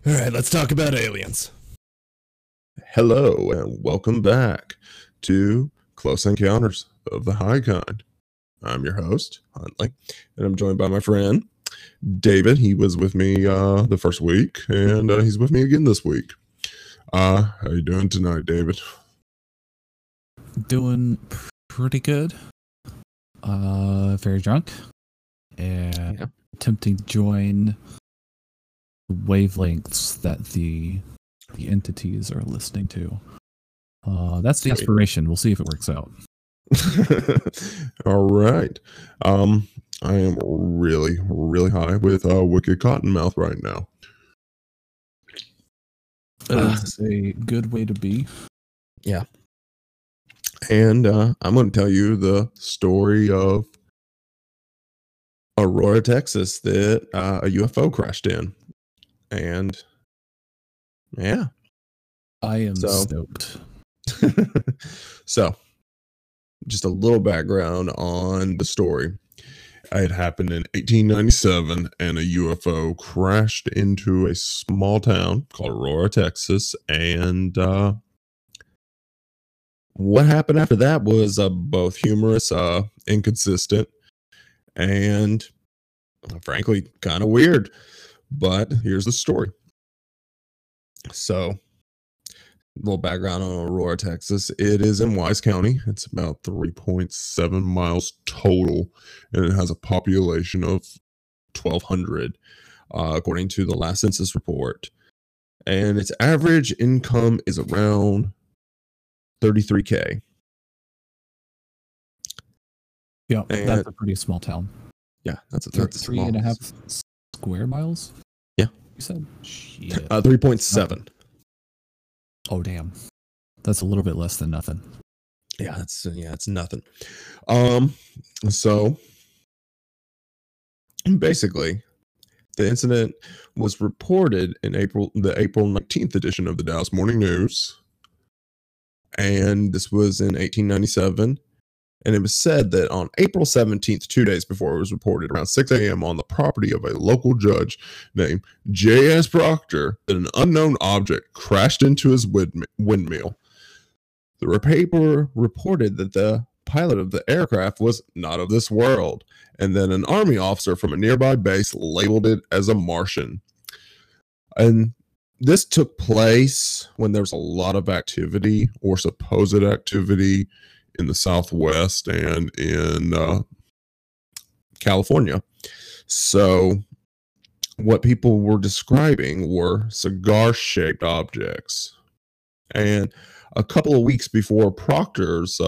All right, let's talk about aliens. Hello and welcome back to Close Encounters of the High Kind. I'm your host, Huntley, and I'm joined by my friend, David. He was with me the first week, and he's with me again this week. How you doing tonight, David? Doing pretty good. Very drunk. And attempting to join wavelengths that the entities are listening to. That's the inspiration. We'll see if it works out. All right. I am really high with Wicked Cottonmouth right now. That's a good way to be. Yeah. And I'm going to tell you the story of Aurora, Texas, that a UFO crashed in. And yeah. I am stoked. So, just a little background on the story. It happened in 1897, and a UFO crashed into a small town called Aurora, Texas. And what happened after that was both humorous, inconsistent, and frankly, kind of weird. But here's the story. So, a little background on Aurora, Texas. It is in Wise County. It's about 3.7 miles total, and it has a population of 1,200, according to the last census report. And its average income is around $33K. Yeah, that's a pretty small town. Yeah, that's three and a half square miles. Yeah, you said 3.7. Oh damn, that's a little bit less than nothing. Yeah, it's nothing. So basically, the incident was reported in the April 19th edition of the Dallas Morning News, and this was in 1897. And it was said that on April 17th, 2 days before it was reported, around 6 a.m. on the property of a local judge named J.S. Proctor, that an unknown object crashed into his windmill. The paper reported that the pilot of the aircraft was not of this world, and then an army officer from a nearby base labeled it as a Martian. And this took place when there was a lot of activity, or supposed activity, in the Southwest and in California. So what people were describing were cigar-shaped objects. And a couple of weeks before Proctor's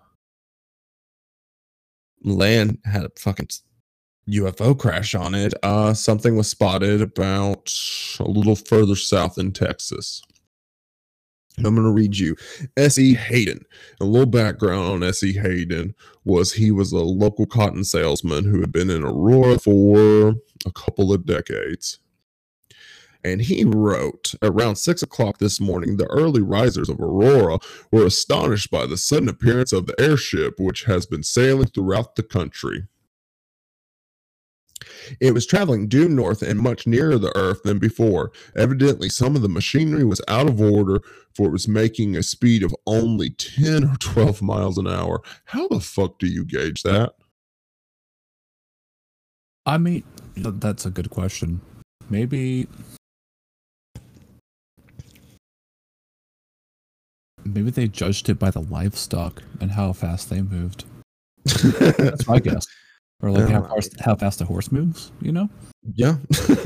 land had a fucking UFO crash on it, something was spotted about a little further south in Texas. I'm going to read you S.E. Hayden. A little background on S.E. Hayden was he was a local cotton salesman who had been in Aurora for a couple of decades. And he wrote, around 6 o'clock this morning, the early risers of Aurora were astonished by the sudden appearance of the airship, which has been sailing throughout the country. It was traveling due north and much nearer the Earth than before. Evidently, some of the machinery was out of order, for it was making a speed of only 10 or 12 miles an hour. How the fuck do you gauge that? I mean, that's a good question. Maybe they judged it by the livestock and how fast they moved. That's my guess. Or like how fast a horse moves, you know? Yeah.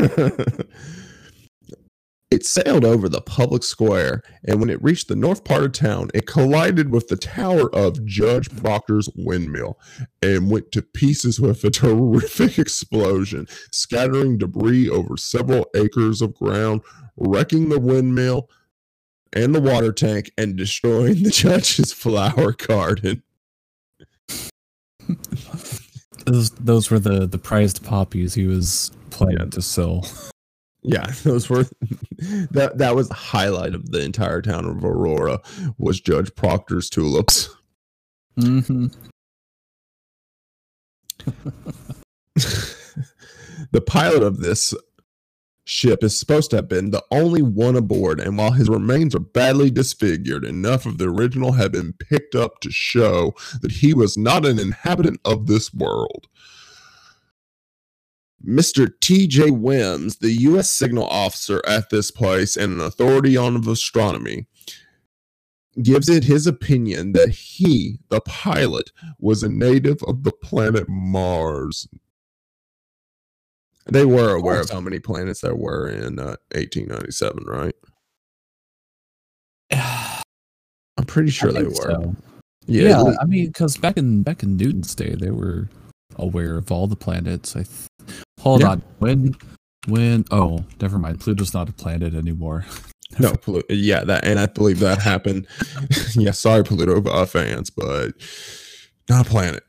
It sailed over the public square, and when it reached the north part of town, it collided with the tower of Judge Proctor's windmill and went to pieces with a terrific explosion, scattering debris over several acres of ground, wrecking the windmill and the water tank, and destroying the judge's flower garden. Those were the prized poppies he was planning to sell. Yeah, those were that was the highlight of the entire town of Aurora, was Judge Proctor's tulips. Mm-hmm. The pilot of this ship is supposed to have been the only one aboard, and while his remains are badly disfigured, enough of the original had been picked up to show that he was not an inhabitant of this world. Mr. T.J. Wims, the U.S. signal officer at this place and an authority on astronomy, gives it his opinion that he, the pilot, was a native of the planet Mars. They were aware of how many planets there were in 1897, right? I'm pretty sure they were. So. Yeah, I mean, because back in Newton's day, they were aware of all the planets. Hold on, when? Oh, never mind. Pluto's not a planet anymore. No, yeah, that, and I believe that happened. Yeah, sorry, Pluto fans, but not a planet.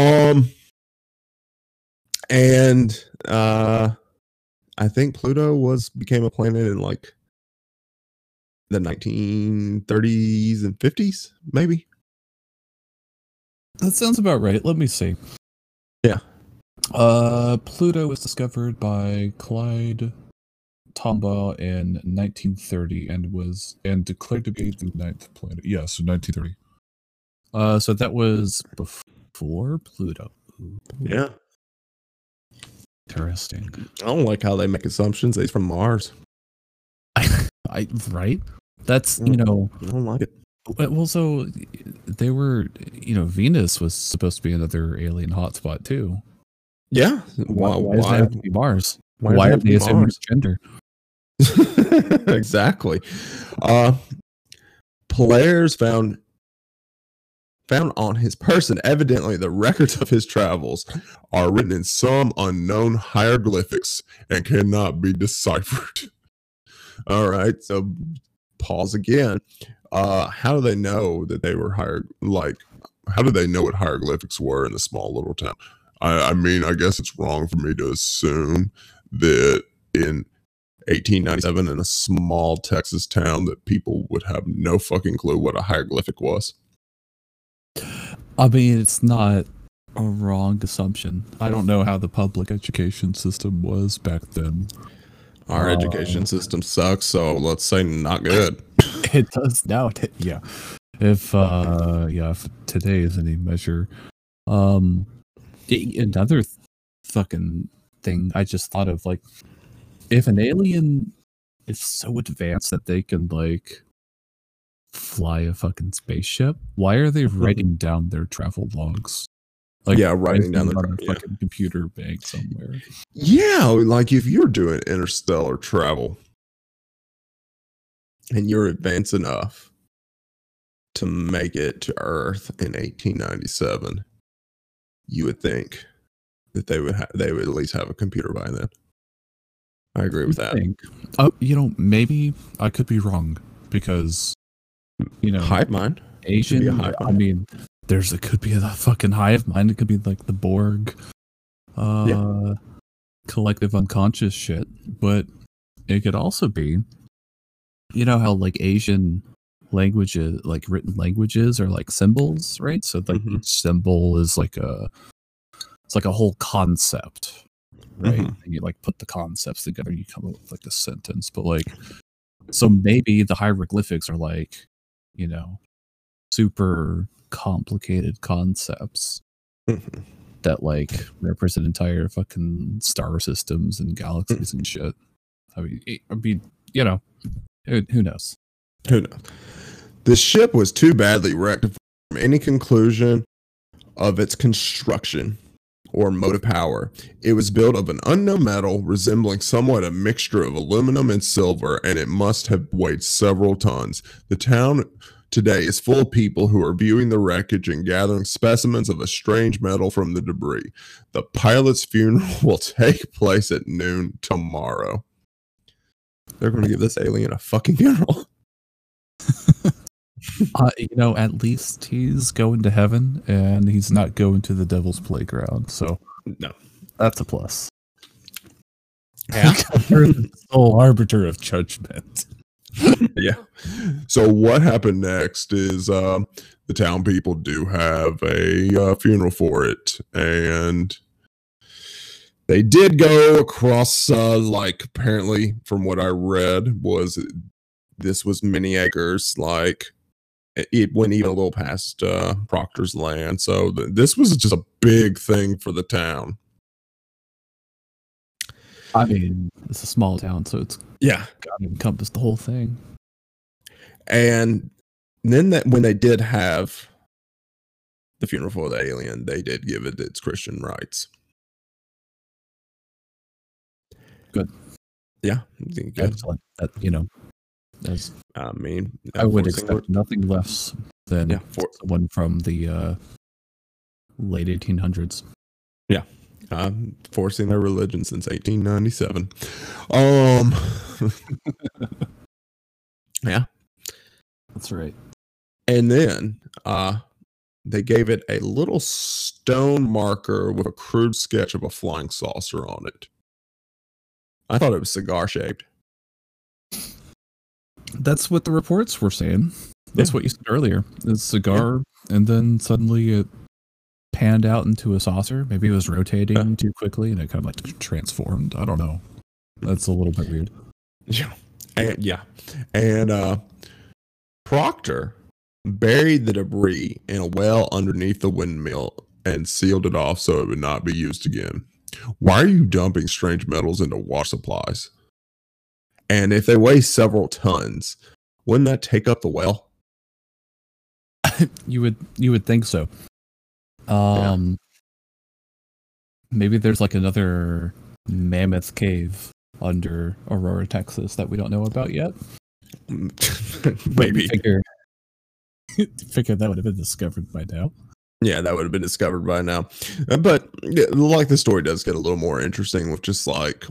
And I think Pluto became a planet in like the 1930s and 50s, maybe. That sounds about right. Let me see. Yeah. Pluto was discovered by Clyde Tombaugh in 1930 and declared to be the 9th planet. Yes, 1930. So that was before Pluto. Yeah. Interesting. I don't like how they make assumptions. He's from Mars. Right? That's, I don't like it. Well, so they were, Venus was supposed to be another alien hotspot too. Yeah. Why does it have to be Mars? Why have they assumed gender? Exactly. Polaris found on his person, evidently the records of his travels are written in some unknown hieroglyphics and cannot be deciphered. All right, so pause again. How do they know that they were how do they know what hieroglyphics were in a small little town? I mean, I guess it's wrong for me to assume that in 1897 in a small Texas town that people would have no fucking clue what a hieroglyphic was. I mean, it's not a wrong assumption. I don't know how the public education system was back then. Our education system sucks, so let's say not good. It does now. Yeah. If today is any measure. Another fucking thing I just thought of, like, if an alien is so advanced that they can, like, fly a fucking spaceship, why are they writing down their travel logs? Like, writing down their fucking computer bank somewhere. Yeah, like if you're doing interstellar travel and you're advanced enough to make it to Earth in 1897, you would think that they would at least have a computer by then. I agree with that. Maybe I could be wrong because hive mind. Asian. I mean, could be a fucking hive mind. It could be like the Borg, collective unconscious shit. But it could also be, how like Asian languages, like written languages, are like symbols, right? So like each symbol is like it's like a whole concept, right? And you like put the concepts together, you come up with like a sentence. But like, so maybe the hieroglyphics are like, super complicated concepts that like represent entire fucking star systems and galaxies and shit. I mean, who knows? Who knows? The ship was too badly wrecked to form any conclusion of its construction or mode of power. It was built of an unknown metal resembling somewhat a mixture of aluminum and silver, and it must have weighed several tons. The town today is full of people who are viewing the wreckage and gathering specimens of a strange metal from the debris. The pilot's funeral will take place at noon tomorrow. They're going to give this alien a fucking funeral. At least he's going to heaven and he's not going to the devil's playground. So no, that's a plus. Yeah. You're the sole arbiter of judgment. Yeah. So what happened next is the town people do have a funeral for it, and They did go across, like, apparently, from what I read, this was many acres, like, it went even a little past Proctor's land. So this was just a big thing for the town. I mean, it's a small town, so it's got to encompass the whole thing. And then when they did have the funeral for the alien, they did give it its Christian rights. Good. Yeah, I think good. Excellent. That, you know, I mean, I would expect nothing less than someone from the late 1800s. Yeah. Forcing their religion since 1897. Yeah. That's right. And then they gave it a little stone marker with a crude sketch of a flying saucer on it. I thought it was cigar shaped. That's what the reports were saying. That's what you said earlier. It's a cigar, and then suddenly it panned out into a saucer. Maybe it was rotating too quickly, and it kind of like transformed. I don't know. That's a little bit weird. And Proctor buried the debris in a well underneath the windmill and sealed it off so it would not be used again. Why are you dumping strange metals into water supplies? And if they weigh several tons, wouldn't that take up the well? You would think so. Maybe there's like another mammoth cave under Aurora, Texas that we don't know about yet. Maybe. Figure that would have been discovered by now. Yeah, that would have been discovered by now. But like the story does get a little more interesting with just like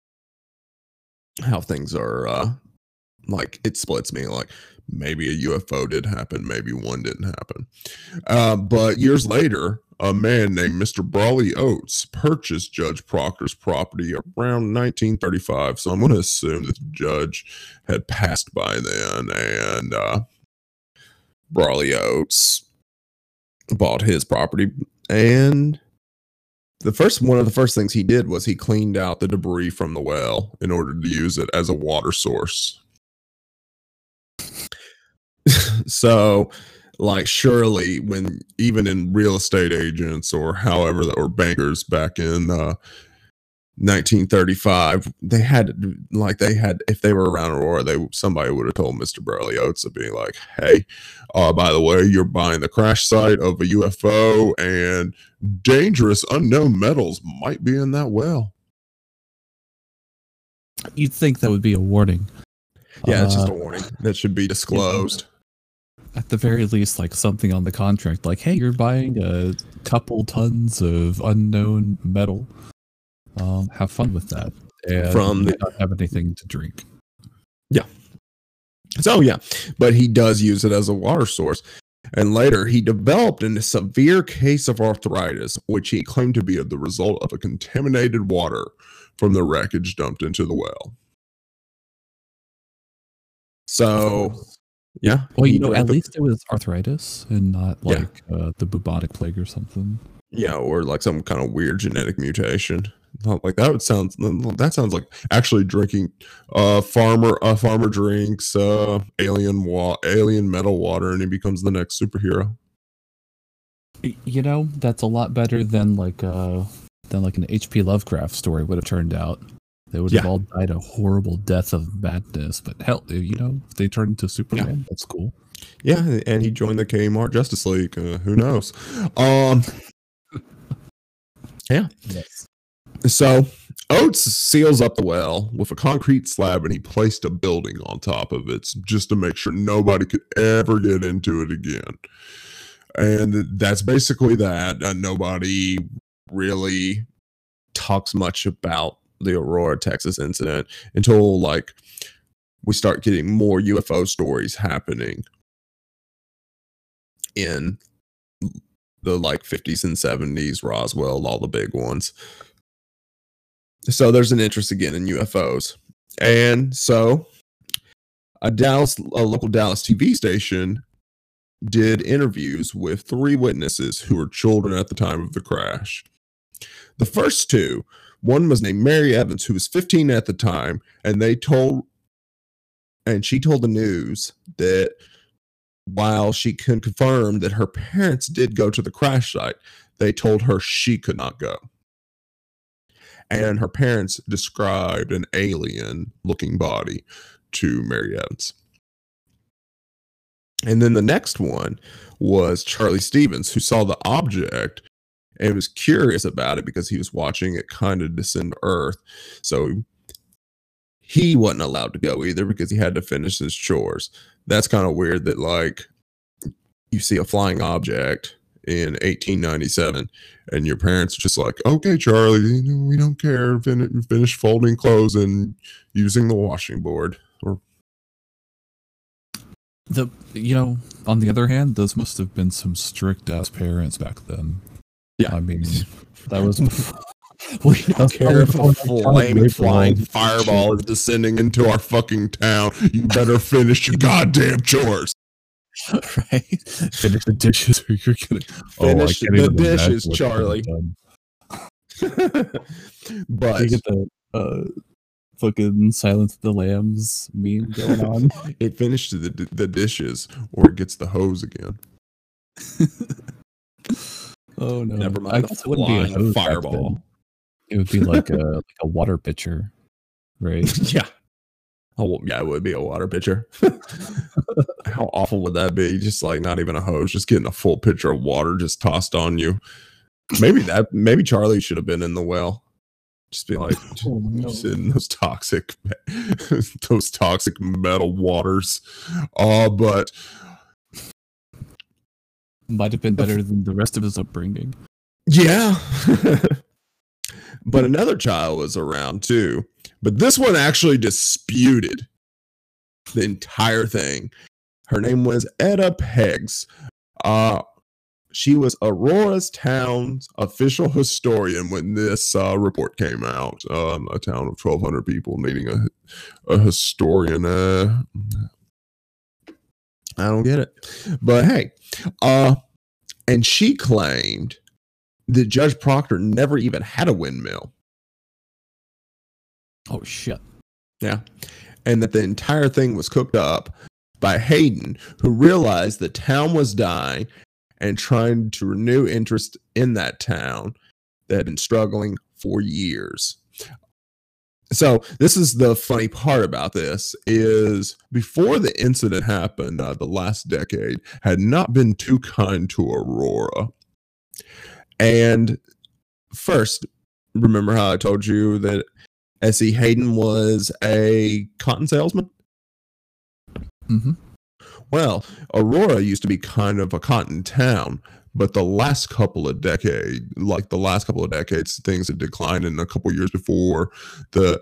how things are like it splits me, like maybe a UFO did happen, maybe one didn't happen. But years later, a man named Mr. Brawley Oates purchased Judge Proctor's property around 1935. So I'm going to assume that the judge had passed by then, and Brawley Oates bought his property. And one of the first things he did was he cleaned out the debris from the well in order to use it as a water source. So, like, surely when even in real estate agents or however, or bankers back in 1935, they had if they were around Aurora, somebody would have told Mr. Brawley Oates to be like, hey, by the way, you're buying the crash site of a UFO and dangerous unknown metals might be in that well. You'd think that would be a warning. Yeah, it's just a warning that should be disclosed. At the very least, like something on the contract, like, hey, you're buying a couple tons of unknown metal. Have fun with that. And not have anything to drink. Yeah. So, yeah. But he does use it as a water source. And later, he developed a severe case of arthritis, which he claimed to be the result of a contaminated water from the wreckage dumped into the well. So, yeah. Well, at least it was arthritis and not like the bubonic plague or something. Yeah, or like some kind of weird genetic mutation. Like that sounds like actually drinking farmer drinks alien metal water and he becomes the next superhero. That's a lot better than like an H.P. Lovecraft story would have turned out. They would have all died a horrible death of madness, but hell, if they turned into Superman, that's cool. Yeah, and he joined the Kmart Justice League. Who knows? Yeah. Yes. So Oates seals up the well with a concrete slab and he placed a building on top of it just to make sure nobody could ever get into it again. And that's basically that. Nobody really talks much about the Aurora, Texas incident until like we start getting more UFO stories happening in the like 50s and 70s, Roswell, all the big ones. So there's an interest again in UFOs. And so a local Dallas TV station did interviews with 3 witnesses who were children at the time of the crash. The first 2 One was named Mary Evans, who was 15 at the time, and she told the news that while she can confirm that her parents did go to the crash site, they told her she could not go. And her parents described an alien-looking body to Mary Evans. And then the next one was Charlie Stevens, who saw the object and was curious about it because he was watching it kind of descend to Earth. So he wasn't allowed to go either because he had to finish his chores. That's kind of weird that, like, you see a flying object in 1897 and your parents are just like, okay, Charlie, we don't care. Finish folding clothes and using the washing board. Or on the other hand, those must have been some strict ass parents back then. Yeah. I mean, that was we don't care if a flying fireball is descending into our fucking town. You better finish your goddamn chores. Right? Finish the dishes or you're gonna finish the dishes, Charlie. But you get the fucking Silence of the Lambs meme going on. It finishes the dishes or it gets the hose again. Oh no! Never mind. I guess it wouldn't be a hose fireball. It would be like a water pitcher, right? Yeah. Oh yeah, it would be a water pitcher. How awful would that be? Just like not even a hose, just getting a full pitcher of water just tossed on you. Maybe Charlie should have been in the well. Just be like, just in those toxic metal waters. But might have been better than the rest of his upbringing. Yeah. But another child was around too. But this one actually disputed the entire thing. Her name was Etta Peggs. She was Aurora's town's official historian when this report came out. A town of 1,200 people needing a historian. I don't get it. But hey, and she claimed that Judge Proctor never even had a windmill. Oh, shit. Yeah. And that the entire thing was cooked up by Hayden, who realized the town was dying and trying to renew interest in that town that had been struggling for years. So this is the funny part about this is before the incident happened, the last decade had not been too kind to Aurora. And first, remember how I told you that S.E. Hayden was a cotton salesman? Mm-hmm. Well, Aurora used to be kind of a cotton town, but the last couple of decades, things had declined. In a couple years before the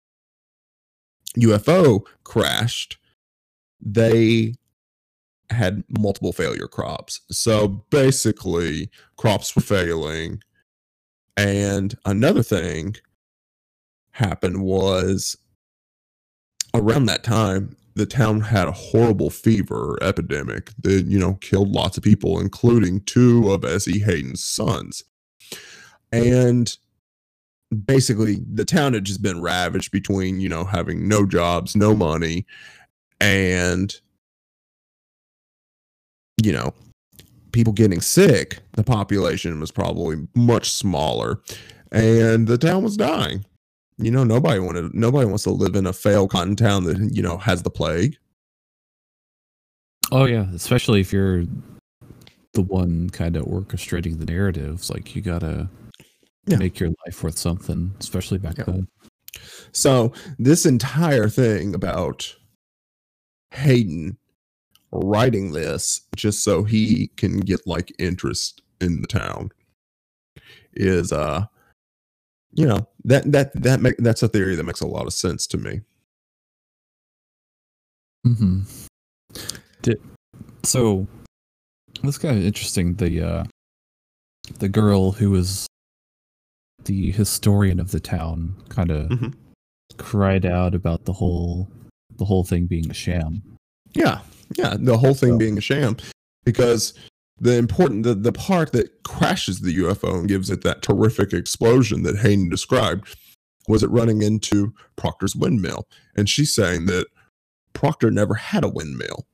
UFO crashed, they had multiple failure crops. So basically, crops were failing. And another thing happened was around that time, the town had a horrible fever epidemic that, killed lots of people, including 2 of S.E. Hayden's sons. And basically, the town had just been ravaged between, having no jobs, no money, and, people getting sick. The population was probably much smaller, and the town was dying. Nobody wants to live in a failed cotton town that, has the plague. Oh yeah, especially if you're the one kind of orchestrating the narratives. Like, you gotta make your life worth something, especially back then. So this entire thing about Hayden writing this just so he can get interest in the town is that's a theory that makes a lot of sense to me. Mm-hmm. So that's kind of interesting. The girl who was the historian of the town kind of cried out about the whole thing being a sham. Yeah, the whole thing being a sham, because the part that crashes the UFO and gives it that terrific explosion that Hayden described was it running into Proctor's windmill. And she's saying that Proctor never had a windmill.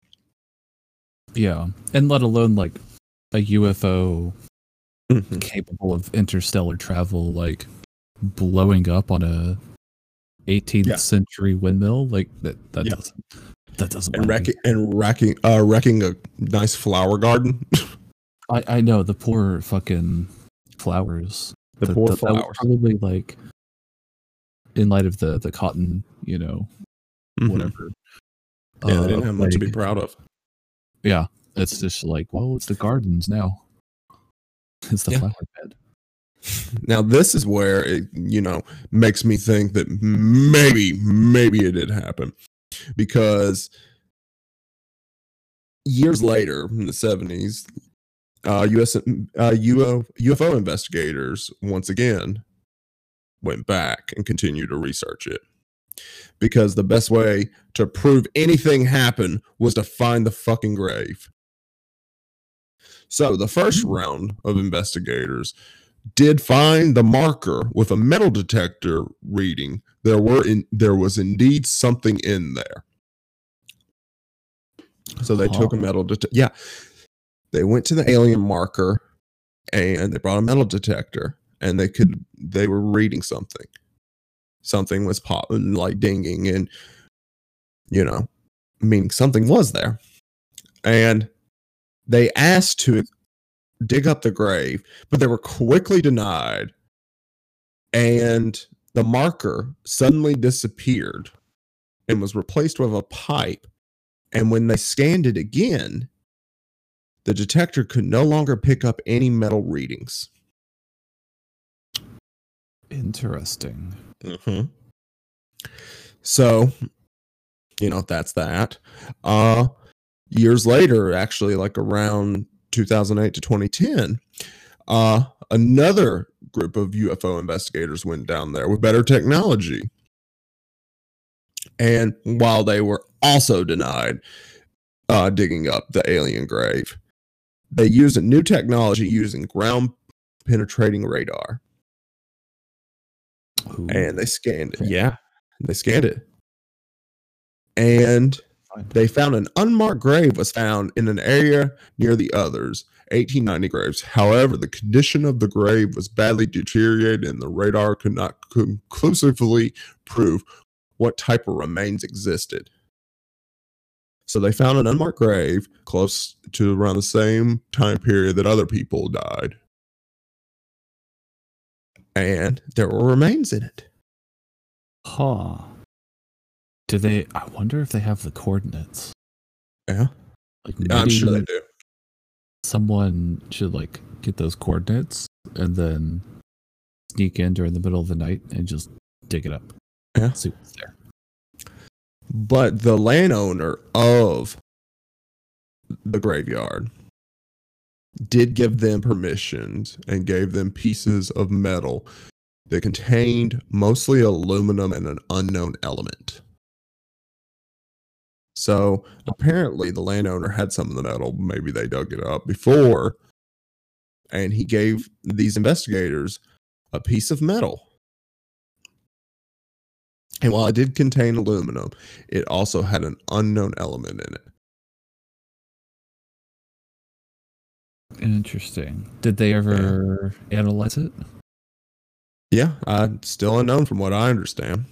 Yeah, and let alone like a UFO capable of interstellar travel, like blowing up on a 18th century windmill, like that doesn't and wrecking a nice flower garden. I know, the poor fucking flowers. The poor that flowers. was probably like, in light of the cotton, whatever. Yeah, they didn't have much to be proud of. Yeah, it's just like, well, it's the gardens now. It's the flower bed. Now, this is where it, makes me think that maybe it did happen. Because years later, in the 70s, UFO investigators once again went back and continued to research it. Because the best way to prove anything happened was to find the fucking grave. So the first round of investigators did find the marker with a metal detector reading. There was indeed something in there. So they took a metal detector. Yeah. They went to the alien marker and they brought a metal detector and they were reading something. Something was popping, like dinging, and meaning something was there. And they asked to dig up the grave, but they were quickly denied. And the marker suddenly disappeared and was replaced with a pipe. And when they scanned it again, the detector could no longer pick up any metal readings. Interesting. Mm-hmm. So, that's that. Years later, actually, like around 2008 to 2010, another group of UFO investigators went down there with better technology. And while they were also denied digging up the alien grave, they used a new technology using ground penetrating radar. Ooh. And they scanned it. Yeah, they scanned it. And they found an unmarked grave was found in an area near the others, 1890 graves. However, the condition of the grave was badly deteriorated and the radar could not conclusively prove what type of remains existed. So they found an unmarked grave close to around the same time period that other people died. And there were remains in it. Huh. I wonder if they have the coordinates. Yeah. Like, I'm sure they do. Someone should get those coordinates and then sneak in during the middle of the night and just dig it up. Yeah. See what's there. But the landowner of the graveyard did give them permissions and gave them pieces of metal that contained mostly aluminum and an unknown element. So apparently the landowner had some of the metal. Maybe they dug it up before. And he gave these investigators a piece of metal. And while it did contain aluminum, it also had an unknown element in it. Interesting. Did they ever analyze it? Yeah, still unknown from what I understand.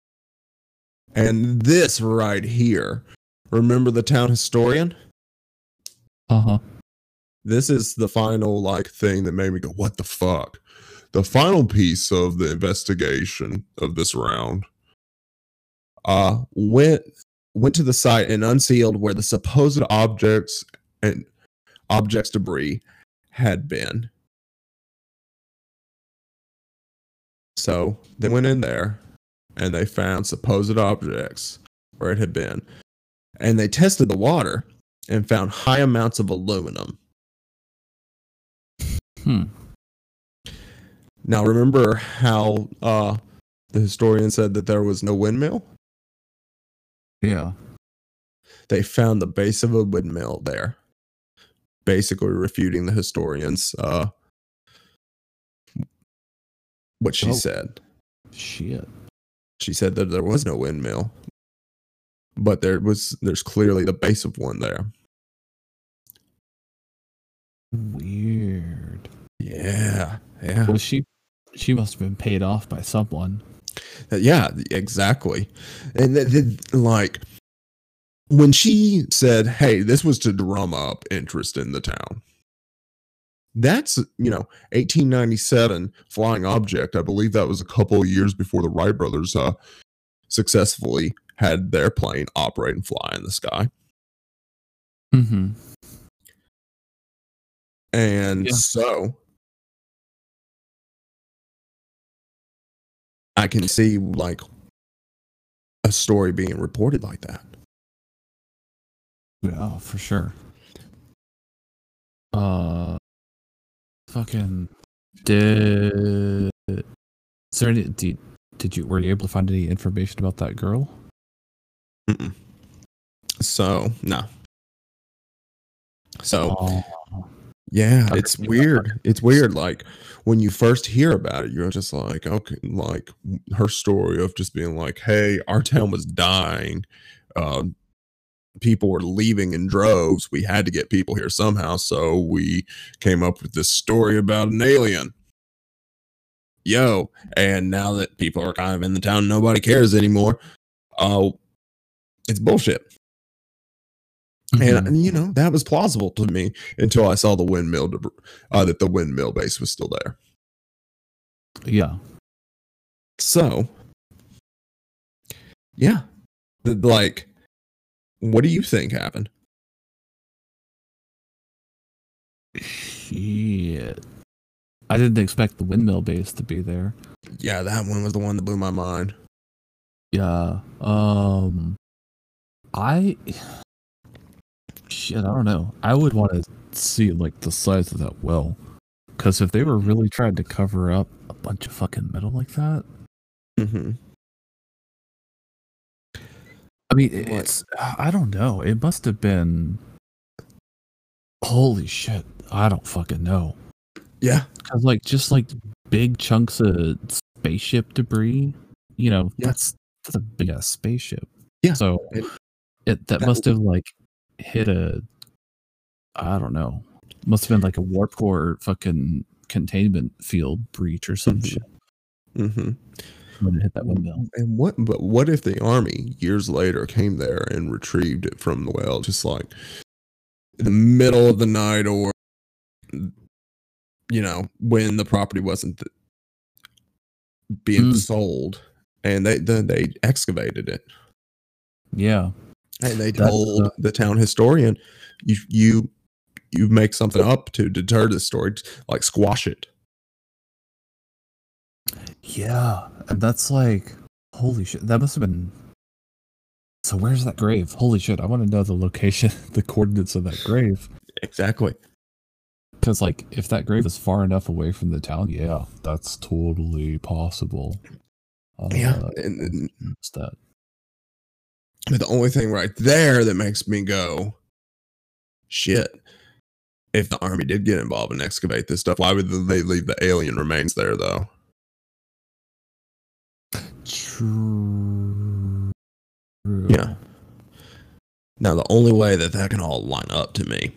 And this right here, remember the town historian? Uh-huh. This is the final thing that made me go, what the fuck? The final piece of the investigation of this round went to the site and unsealed where the supposed objects debris had been. So they went in there and they found supposed objects where it had been. And they tested the water and found high amounts of aluminum. Now, remember how the historian said that there was no windmill? Yeah. They found the base of a windmill there. basically refuting the historians what she said. Shit. She said that there was no windmill, but there's clearly the base of one there. Weird. Yeah. Well, she must have been paid off by someone. Yeah, exactly. And like when she said, "Hey, this was to drum up interest in the town." That's, 1897 Flying Object. I believe that was a couple of years before the Wright brothers successfully had their plane operate and fly in the sky. Mm-hmm. And so I can see like a story being reported like that. Yeah, for sure. Fucking did were you able to find any information about that girl? Mm-mm. So no. So yeah, it's weird. It's weird. Like when you first hear about it, you're just like, okay, like her story of just being like, hey, our town was dying. People were leaving in droves. We had to get people here somehow. So we came up with this story about an alien. And now that people are kind of in the town, nobody cares anymore. It's bullshit. Mm-hmm. And that was plausible to me until I saw the windmill, that the windmill base was still there. Yeah. So, yeah, like, what do you think happened? Shit. I didn't expect the windmill base to be there. Yeah, that one was the one that blew my mind. Yeah. I don't know. I would want to see like the size of that well, because if they were really trying to cover up a bunch of fucking metal like that, mm-hmm. I mean, it's I don't know. It must have been. Holy shit! I don't fucking know. Yeah, because just big chunks of spaceship debris, that's a big ass spaceship. Yeah. So that must have hit I don't know. Must have been like a warp core fucking containment field breach or some shit. Mm-hmm. When it hit that windmill. And what if the army years later came there and retrieved it from the well, just like in the middle of the night, or when the property wasn't being sold, and they excavated it. Yeah. And they told the town historian, you make something up to deter this story, like squash it. Yeah, and that's like, holy shit, that must have been. So where's that grave? Holy shit, I want to know the location, the coordinates of that grave. Exactly. Because if that grave is far enough away from the town, yeah, that's totally possible. Yeah, and that. But the only thing right there that makes me go, shit, if the army did get involved and excavate this stuff, why would they leave the alien remains there, though? True. Yeah. Now, the only way that can all line up to me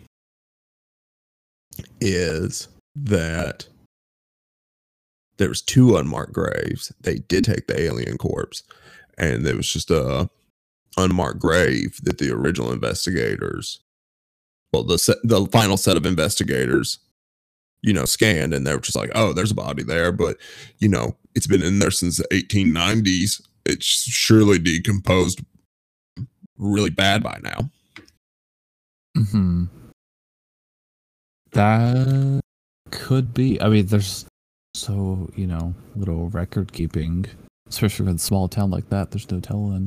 is that there's 2 unmarked graves. They did take the alien corpse, and there was just a unmarked grave that the original investigators, the final set of investigators, scanned, and they were just like, oh, there's a body there, but it's been in there since the 1890s. It's surely decomposed really bad by now. Mm-hmm. That could be. I mean, there's little record keeping, especially in a small town like that. There's no telling.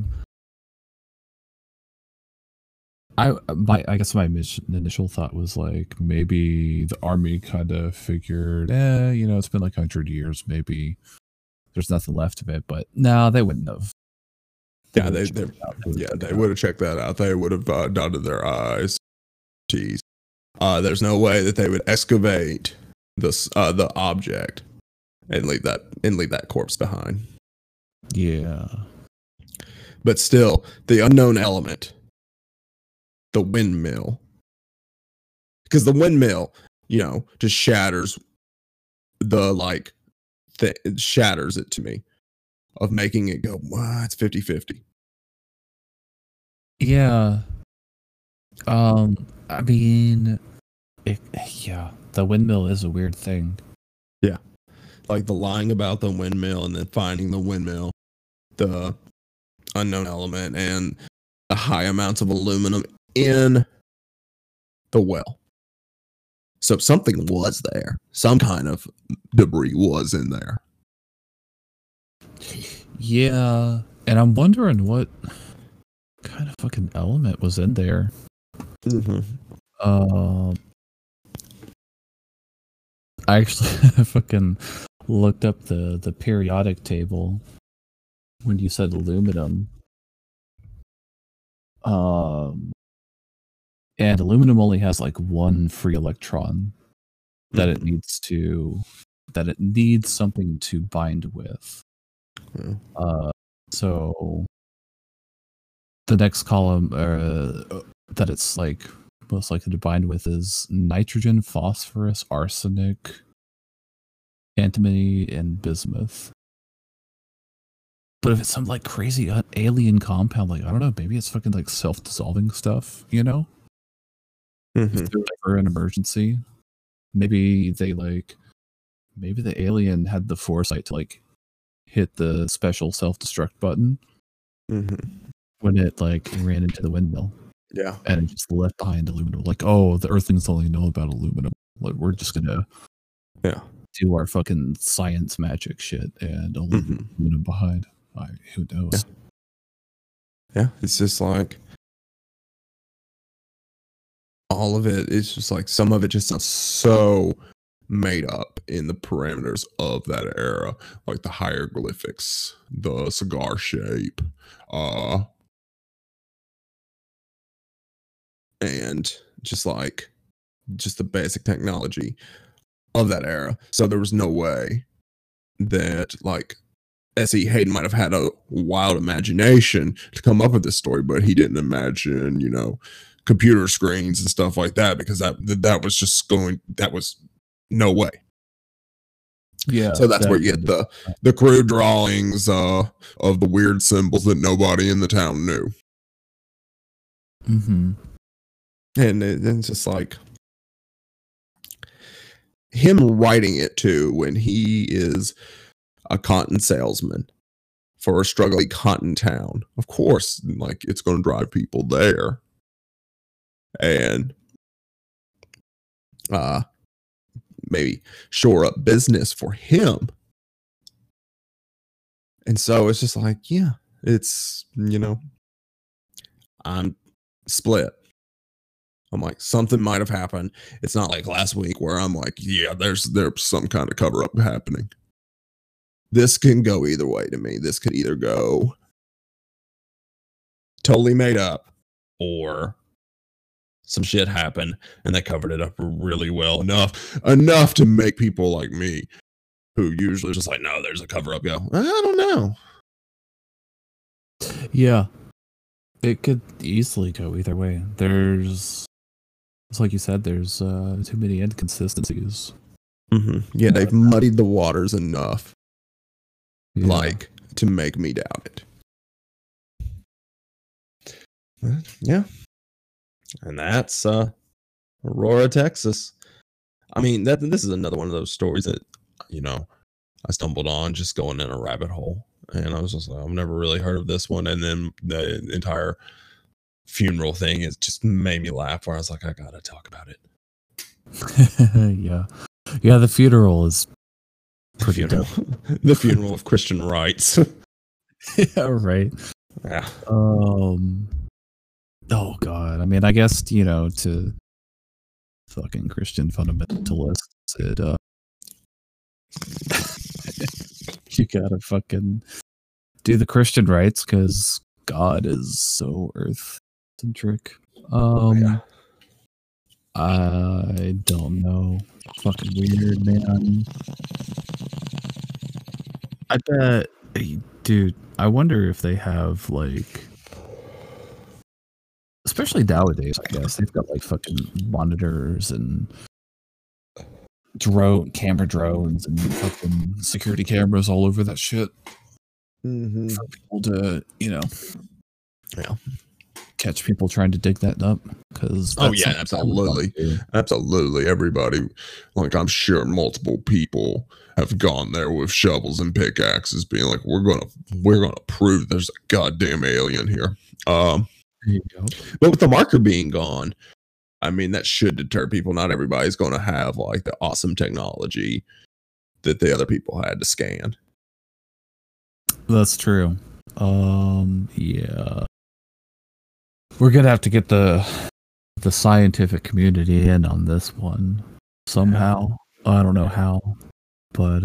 I guess my initial thought was maybe the army kind of figured, it's been 100 years, maybe there's nothing left of it, but no, they wouldn't have. They would have checked that out. They would have dotted their I's, T's. There's no way that they would excavate the object and leave that corpse behind. Yeah. But still, the unknown element, the windmill, because the windmill, just shatters it shatters it to me, of making it go, wow, it's 50-50. Yeah. I mean, the windmill is a weird thing. Yeah. Like the lying about the windmill and then finding the windmill, the unknown element, and the high amounts of aluminum in the well. So something was there. Some kind of debris was in there. Yeah. And I'm wondering what kind of fucking element was in there. I actually fucking looked up the periodic table when you said aluminum. And aluminum only has like one free electron that it needs something to bind with. So the next column that it's like most likely to bind with is nitrogen, phosphorus, arsenic, antimony, and bismuth. But if it's some like crazy alien compound, like I don't know, maybe it's fucking like self-dissolving stuff, If there's ever an emergency, maybe the alien had the foresight to like hit the special self-destruct button when it like ran into the windmill. Yeah. And it just left behind aluminum. Like, oh, the Earthlings only know about aluminum. Like, we're just gonna do our fucking science magic shit and aluminum behind. Who knows? Yeah, it's just like all of it is just like some of it just sounds so made up in the parameters of that era, like the hieroglyphics, the cigar shape, and just the basic technology of that era. So there was no way that like S.E. Hayden might have had a wild imagination to come up with this story, but he didn't imagine, computer screens and stuff like that, because that was no way. Yeah. So that's where you get the crude drawings of the weird symbols that nobody in the town knew. And it's just like him writing it too, when he is a cotton salesman for a struggling cotton town. Of course, like it's going to drive people there. And maybe shore up business for him. And so it's just like, yeah, it's, I'm split. I'm like, something might have happened. It's not like last week where I'm like, yeah, there's some kind of cover up happening. This can go either way to me. This could either go totally made up, or some shit happened and they covered it up really well enough to make people like me, who usually just like, no, there's a cover up, go, I don't know. Yeah, it could easily go either way. It's like you said, there's too many inconsistencies. Yeah, they've muddied the waters enough, like, to make me doubt it. Yeah. And that's Aurora, Texas. I mean, this is another one of those stories that, I stumbled on just going in a rabbit hole. And I was just like, I've never really heard of this one. And then the entire funeral thing, it just made me laugh, where I was like, I gotta talk about it. Yeah, the funeral is pretty dope. The funeral of Christian rights. Yeah, right. Yeah. Oh god, I mean, I guess, to fucking Christian fundamentalists, you gotta fucking do the Christian rights, because God is so earth centric. I don't know. Fucking weird, man. I bet, dude. I wonder if they have like, especially nowadays. I guess they've got like fucking monitors and camera drones and fucking security cameras all over that shit for people to, catch people trying to dig that up. Because absolutely. Everybody, like, I'm sure multiple people have gone there with shovels and pickaxes, being like, we're gonna prove there's a goddamn alien here. There you go. But with the marker being gone, I mean, that should deter people. Not everybody's going to have like the awesome technology that the other people had to scan. That's true. Yeah. We're gonna have to get the scientific community in on this one somehow. I don't know how, but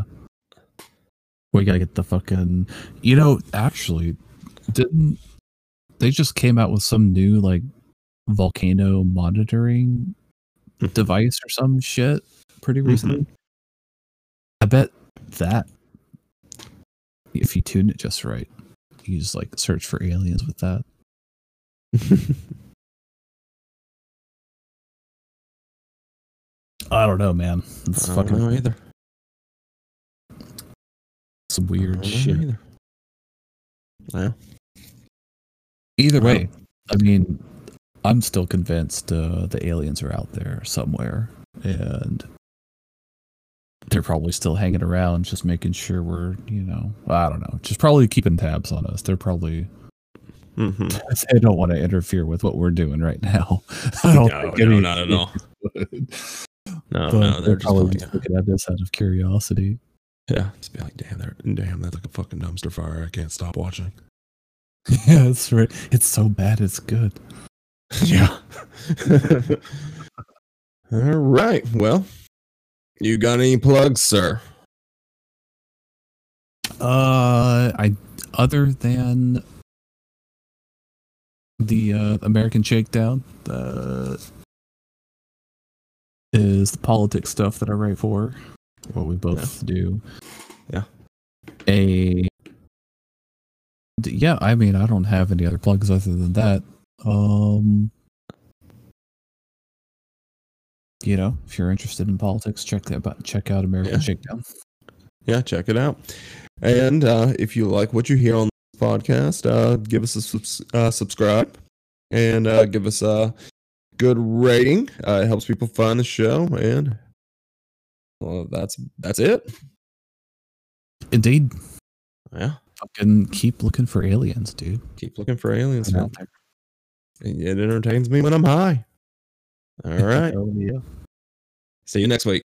we gotta get the fucking. Actually, didn't they just came out with some new like volcano monitoring device or some shit pretty recently? I bet that if you tune it just right, you just like search for aliens with that. I don't know, man. It's fucking know either. Some weird shit. Either. Yeah. Either way, I mean, I'm still convinced the aliens are out there somewhere, and they're probably still hanging around, just making sure we're, I don't know, just probably keeping tabs on us. They're probably. They don't want to interfere with what we're doing right now. I don't think not at all. No, they're probably just looking at this out of curiosity. Yeah, just be like, damn, that's like a fucking dumpster fire. I can't stop watching. Yeah, that's right. It's so bad, it's good. Yeah. All right. Well, you got any plugs, sir? Other than the American Shakedown, is the politics stuff that I write for, what we both do. Yeah. I mean, I don't have any other plugs other than that. If you're interested in politics, check out American Shakedown. Yeah, check it out. And if you like what you hear on this podcast, give us a subscribe and give us a good rating. It helps people find the show, and that's it. Indeed. Yeah. Fucking keep looking for aliens, dude. Keep looking for aliens out there. It entertains me when I'm high. All right. Oh, yeah. See you next week.